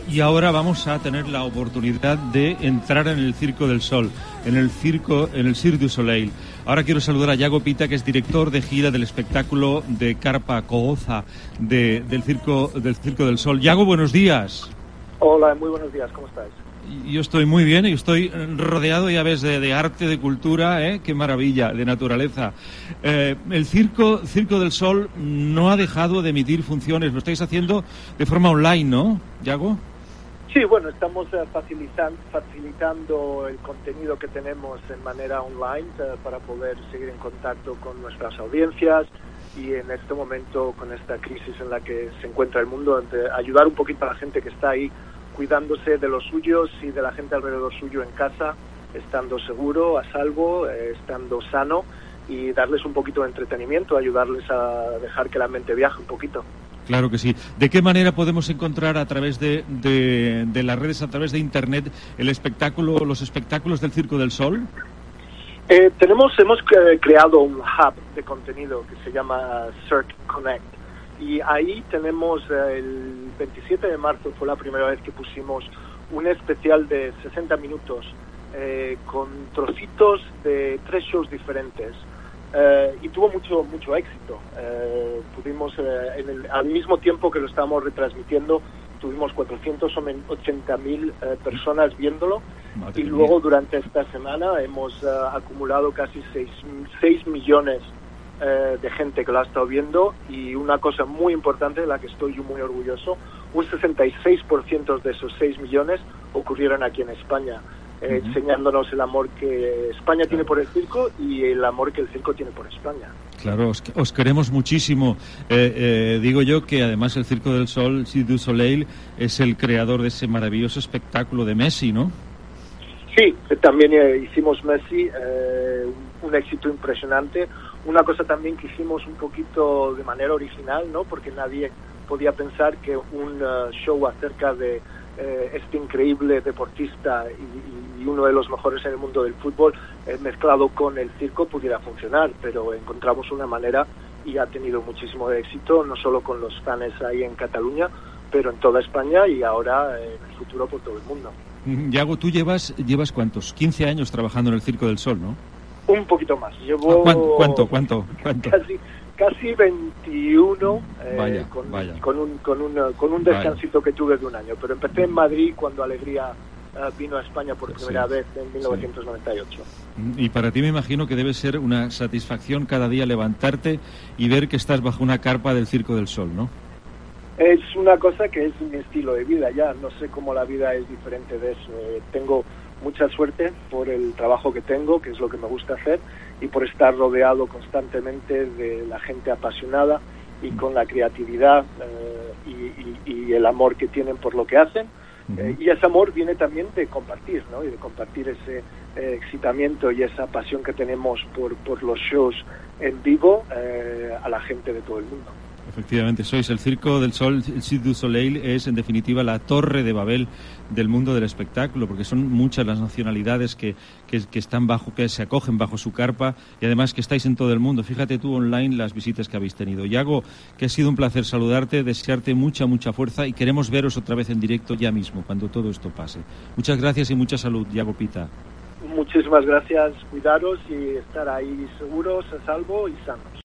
Y ahora vamos a tener la oportunidad de entrar en el Circo del Sol, en el Cirque du Soleil. Ahora quiero saludar a Iago Pita, que es director de gira del espectáculo de Carpa Cooza del Circo del Sol. Iago, buenos días. Hola, muy buenos días, ¿cómo estáis? Yo estoy muy bien y estoy rodeado, ya ves, de arte, de cultura, qué maravilla, de naturaleza. El Circo del Sol no ha dejado de emitir funciones, lo estáis haciendo de forma online, ¿no, Iago? Sí, bueno, estamos facilitando el contenido que tenemos en manera online para poder seguir en contacto con nuestras audiencias y en este momento, con esta crisis en la que se encuentra el mundo, ayudar un poquito a la gente que está ahí cuidándose de los suyos y de la gente alrededor suyo en casa, estando seguro, a salvo, estando sano, y darles un poquito de entretenimiento, ayudarles a dejar que la mente viaje un poquito. Claro que sí. ¿De qué manera podemos encontrar a través de las redes, a través de Internet, los espectáculos del Circo del Sol? Hemos creado un hub de contenido que se llama Cirque Connect. Y ahí tenemos el 27 de marzo, fue la primera vez que pusimos un especial de 60 minutos con trocitos de 3 shows diferentes. Y tuvo mucho éxito. Pudimos, al mismo tiempo que lo estábamos retransmitiendo, tuvimos 480.000 personas viéndolo. Madre y luego mía. Durante esta semana hemos acumulado casi 6 millones de gente que lo ha estado viendo, y una cosa muy importante de la que estoy yo muy orgulloso, un 66% de esos 6 millones ocurrieron aquí en España. Enseñándonos el amor que España tiene por el circo y el amor que el circo tiene por España. Claro, os queremos muchísimo. Digo yo que además el Circo del Sol, Cirque du Soleil, es el creador de ese maravilloso espectáculo de Messi, ¿no? Sí, también hicimos Messi, un éxito impresionante. Una cosa también que hicimos un poquito de manera original, ¿no? Porque nadie podía pensar que un show acerca de este increíble deportista y uno de los mejores en el mundo del fútbol mezclado con el circo pudiera funcionar, pero encontramos una manera y ha tenido muchísimo éxito, no solo con los fans ahí en Cataluña, pero en toda España y ahora en el futuro por todo el mundo. Iago, tú llevas ¿cuántos? 15 años trabajando en el Circo del Sol, ¿no? Un poquito más. Llevo ¿Cuánto? Casi 21, vaya. Con un descansito que tuve de un año. Pero empecé en Madrid cuando Alegría vino a España por primera vez en 1998. Y para ti me imagino que debe ser una satisfacción cada día levantarte y ver que estás bajo una carpa del Circo del Sol, ¿no? Es una cosa que es mi estilo de vida ya. No sé cómo la vida es diferente de eso. Tengo mucha suerte por el trabajo que tengo, que es lo que me gusta hacer, y por estar rodeado constantemente de la gente apasionada y con la creatividad y el amor que tienen por lo que hacen. Y ese amor viene también de compartir, ¿no? Y de compartir ese excitamiento y esa pasión que tenemos por los shows en vivo a la gente de todo el mundo. Efectivamente, sois el Circo del Sol, el Cirque du Soleil es en definitiva la torre de Babel del mundo del espectáculo, porque son muchas las nacionalidades que están que se acogen bajo su carpa, y además que estáis en todo el mundo. Fíjate tú online las visitas que habéis tenido. Iago, que ha sido un placer saludarte, desearte mucha fuerza, y queremos veros otra vez en directo ya mismo, cuando todo esto pase. Muchas gracias y mucha salud, Iago Pita. Muchísimas gracias, cuidaros y estar ahí seguros, a salvo y sanos.